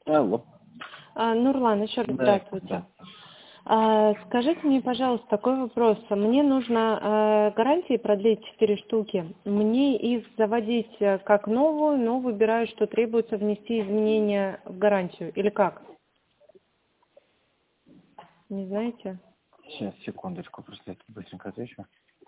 Алло. Нурлан, еще раз Да, здравствуйте. да. Скажите мне, пожалуйста, такой вопрос. Мне нужно гарантии продлить 4 штуки. Мне их заводить как новую, но выбираю, что требуется внести изменения в гарантию. Или как? Не знаете? Сейчас, секундочку, просто я тут быстренько отвечу.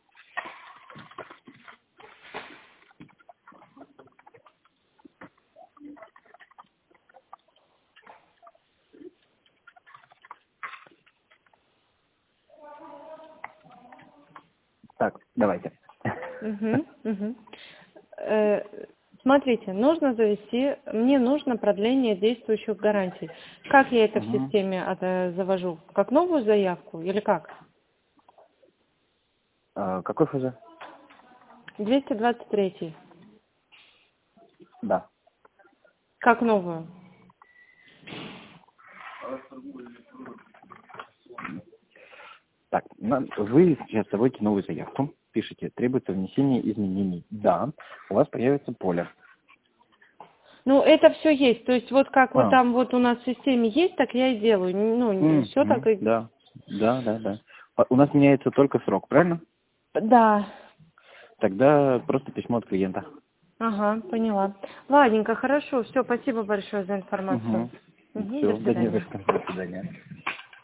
Так, давайте. Угу. Смотрите, нужно завести, мне нужно продление действующих гарантий. Как я это в Угу. системе завожу? Как новую заявку или как? Какой ФЗ? 223. Да. Как новую? Так, вы сейчас заводите новую заявку, пишите, требуется внесение изменений. Да, у вас появится поле. Ну, это все есть. То есть вот как вот А, там вот у нас в системе есть, так я и делаю. Ну, все так и... да, да. У нас меняется только срок, правильно? Да. Тогда просто письмо от клиента. Ага, поняла. Ладненько, хорошо. Все, спасибо большое за информацию. Угу. Угу, до Все, да не за свидания. что. До свидания.